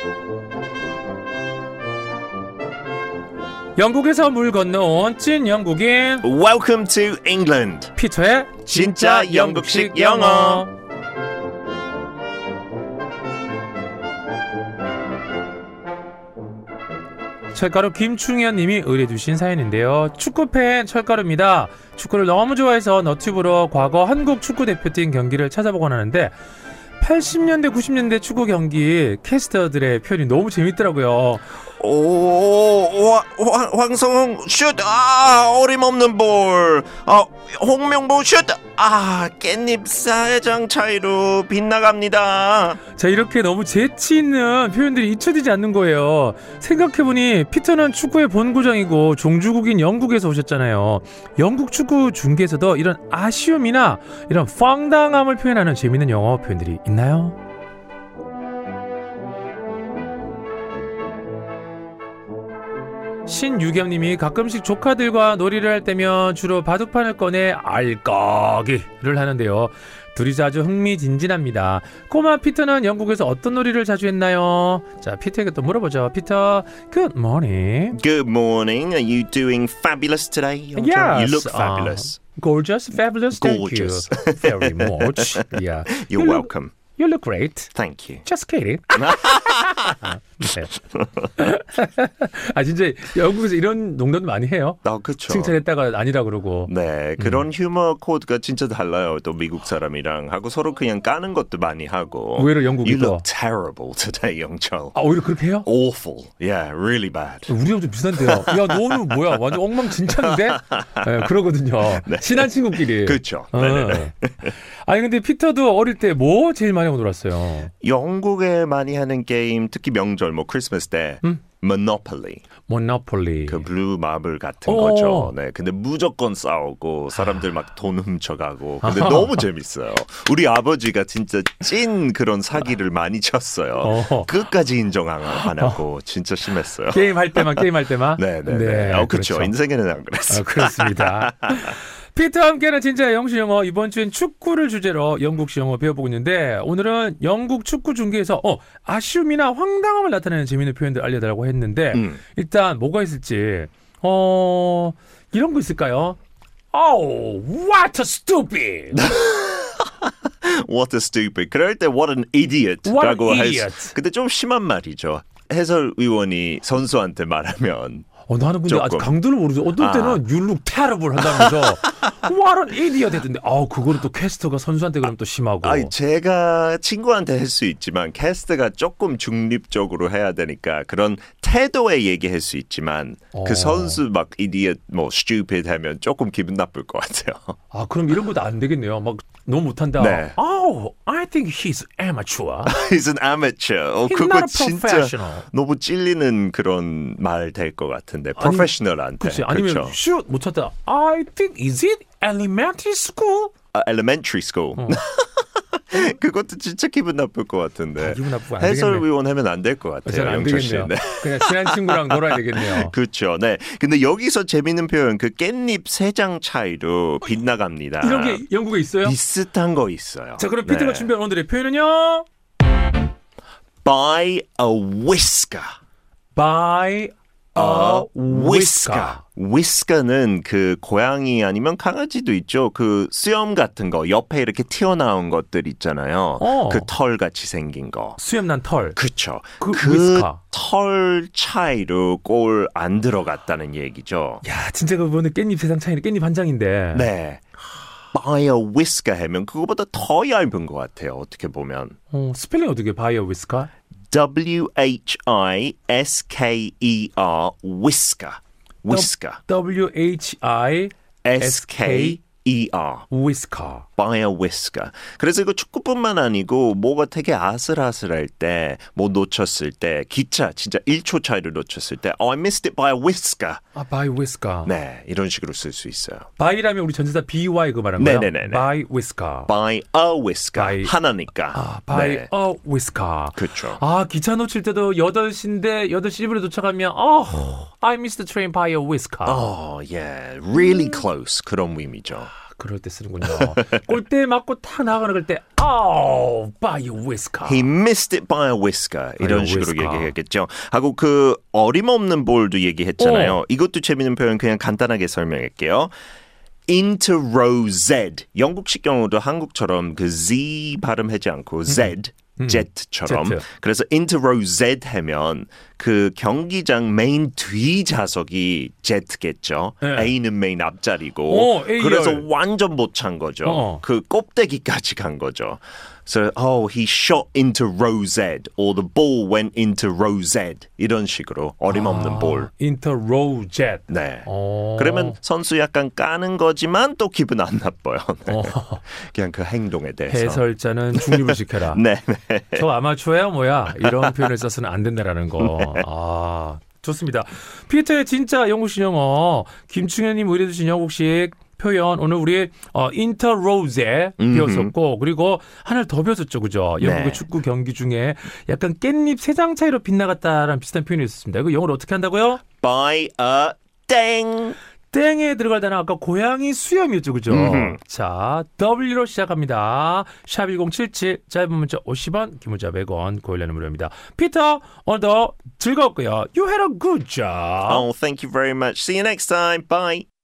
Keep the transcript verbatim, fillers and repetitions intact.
영국에서 물 건너온 찐 영국인 Welcome to England. 피터의 진짜 영국식 영어. 철가루 김충현 님이 의뢰주신 사연인데요. 축구팬 철가루입니다. 축구를 너무 좋아해서 너튜브로 과거 한국 축구대표팀 경기를 찾아보곤 하는데 팔십 년대 구십 년대 축구 경기 캐스터들의 표현이 너무 재밌더라고요. 오, 와, 황, 황성홍 슛, 아, 어림없는 볼. 아, 홍명보 슛, 아, 깻잎 사회장 차이로 빗나갑니다. 자, 이렇게 너무 재치 있는 표현들이 잊혀지지 않는 거예요. 생각해보니 피터는 축구의 본고장이고 종주국인 영국에서 오셨잖아요. 영국 축구 중계에서도 이런 아쉬움이나 이런 황당함을 표현하는 재미있는 영어 표현들이 있나요? 신유경님이 가끔씩 조카들과 놀이를 할 때면 주로 바둑판을 꺼내 알까기를 하는데요. 둘이서 아주 흥미진진합니다. 꼬마 피터는 영국에서 어떤 놀이를 자주 했나요? 자, 피터에게 또 물어보죠. 피터, good morning. Good morning. Are you doing fabulous today? Yongchul? Yes. You look fabulous. Uh, gorgeous, fabulous. Gorgeous. Thank you very much. Yeah. You're you welcome. Look, you look great. Thank you. Just kidding. 아, 진짜 영국에서 이런 농담도 많이 해요. 아, 그렇죠. 칭찬했다가 아니라 그러고. 네, 그런 음. 휴머 코드가 진짜 달라요. 또 미국 사람이랑 하고 서로 그냥 까는 것도 많이 하고. 의외로 영국이 You 또. look terrible today, Yongchul. 아, 오히려 그렇게 해요? Awful. Yeah, really bad. 우리랑 좀 비슷한데요. 야, 너는 뭐야? 완전 엉망진창인데? 네, 그러거든요. 네. 친한 친구끼리. 그렇죠. 어. 네네네. 아니, 근데 피터도 어릴 때 뭐 제일 많이 하고 놀았어요? 영국에 많이 하는 게임, 특히 명절, 뭐 크리스마스 때 음? Monopoly. Monopoly. 그 블루 마블 같은 오. 거죠. 네, 근데 무조건 싸우고 사람들 막 돈 훔쳐가고. 근데 너무 재밌어요. 우리 아버지가 진짜 찐 그런 사기를 많이 쳤어요. 어. 끝까지 인정 안 하고 진짜 심했어요. 게임 할 때만 게임 할 때만. 네, 네, 네. 어, 그렇죠. 그렇죠. 인생에는 안 그랬어요. 어, 그렇습니다. 피터와 함께하는 진짜 영국식 영어, 이번 주엔 축구를 주제로 영국식 영어 배워보고 있는데 오늘은 영국 축구 중계에서 어, 아쉬움이나 황당함을 나타내는 재미있는 표현들 알려달라고 했는데 음. 일단 뭐가 있을지 어 이런 거 있을까요? Oh, what a stupid! What a stupid. 그럴 때 what an idiot What 라고 an 할 idiot. 수. 근데 좀 심한 말이죠. 해설위원이 선수한테 말하면 어, 나는 근데 조금. 아직 강도를 모르죠. 어떨 때는 아. You look terrible 한다면서 What an idiot 했던데 아, 그거를 또 캐스터가 선수한테 그러면 또 심하고. 아니, 제가 친구한테 할 수 있지만 캐스터가 조금 중립적으로 해야 되니까 그런 태도에 얘기할 수 있지만 어. 그 선수 막 idiot, 뭐 stupid 하면 조금 기분 나쁠 것 같아요. 아, 그럼 이런 것도 안 되겠네요. 막 너무 못한다. 네. Oh, I think he's amateur. He's an amateur. 어, he's 그거 not a 진짜 professional. 너무 찔리는 그런 말 될 것 같은데. 프로페셔널한테. 그렇지. 아니면 슛 못 쳤다. I think is it elementary school? Uh, elementary school. 어. 그것도 진짜 기분 나쁠 것 같은데. 아, 기분 나쁘고 안 되겠네. 해설위원 하면 안 될 것 같아요. 안 되겠네요. 네. 그냥 친한 친구랑 놀아야 되겠네요. 그렇죠. 네. 근데 여기서 재밌는 표현, 그 깻잎 세 장 차이로 빗나갑니다. 이런 게 영국에 있어요? 비슷한 거 있어요. 자, 그럼 피터가 네. 준비한 오늘의 표현은요? By a whisker. By a whisker. whisker는 그 고양이 아니면 강아지도 있죠. 그 수염 같은 거 옆에 이렇게 튀어나온 것들 있잖아요. 어. 그 털같이 생긴 거. 수염난 털. 그렇죠. 그, 그 털 차이로 골 안 들어갔다는 얘기죠. 야, 진짜 그거는 깻잎 세상 차이는 깻잎 한 장인데. 네. by a whisker 하면 그거보다 더 얇은 것 같아요. 어떻게 보면. 어, 스펠링 어떻게 by a whisker? W H I S K E R whisker. whisker. W H I S K E R. whisker. by a whisker. 그래서 이거 축구뿐만 아니고 뭐가 되게 아슬아슬할 때, 뭐 놓쳤을 때, 기차 진짜 일 초 차이를 놓쳤을 때 oh, I missed it by a whisker. 아, by whisker. 네, 이런 식으로 쓸 수 있어요. by라면 우리 전치사 by 그거 말한 거예요? 네네네. by whisker. by a whisker. by, 하나니까. 아, by 네. a whisker. 그렇죠. 아, 기차 놓칠 때도 여덟 시인데 여덟 시 일 분에 도착하면 oh, I missed the train by a whisker. Oh, yeah. Really close. 그런 의미죠. 그럴 때 쓰는군요. 골대 맞고 탁 나가는 그럴 때 Oh, by a whisker. He missed it by a whisker. 이런 a 식으로 whisker. 얘기했겠죠. 하고 그 어림없는 볼도 얘기했잖아요. 어. 이것도 재미있는 표현 그냥 간단하게 설명할게요. Into row Z. 영국식 경우도 한국처럼 그 Z 발음하지 않고 Z. 음. Z처럼. Z. 그래서 into row Z 하면 그 경기장 메인 뒤 좌석이 Z겠죠. 네. A는 메인 앞자리고. 오, A열. 그래서 완전 못 찬 거죠. 어. 그 껍데기까지 간 거죠. So, oh, he shot into row Z, or the ball went into row Z. 이런 식으로 어림없는 아, 볼. Into row jet. 네. 어. 그러면 선수 약간 까는 거지만 또 기분 안 나빠요. 네. 어. 그냥 그 행동에 대해서. 해설자는 중립을 지켜라. 네, 네. 저 아마추어야 뭐야 이런 표현을 써서는 안 된다라는 거. 아 좋습니다. 피터의 진짜 영국식 영어 김충현님 의뢰주신 영국식 표현 오늘 우리 어, 인터로우제 배웠었고 그리고 하나를 더 배웠었죠, 그죠? 영국의 네. 축구 경기 중에 약간 깻잎 세 장 차이로 빗나갔다라는 비슷한 표현이 있었습니다. 이거 영어로 어떻게 한다고요? By a 땡. 땡에 들어갈 단어 아까 고양이 수염이었죠, 그죠? 음흠. 자, W로 시작합니다. 샵 일공칠칠, 짧은 문자 오십 원, 긴 문자 백 원, 고일라는 무료입니다. 피터, 오늘도 즐거웠고요. You had a good job. Oh, thank you very much. See you next time. Bye.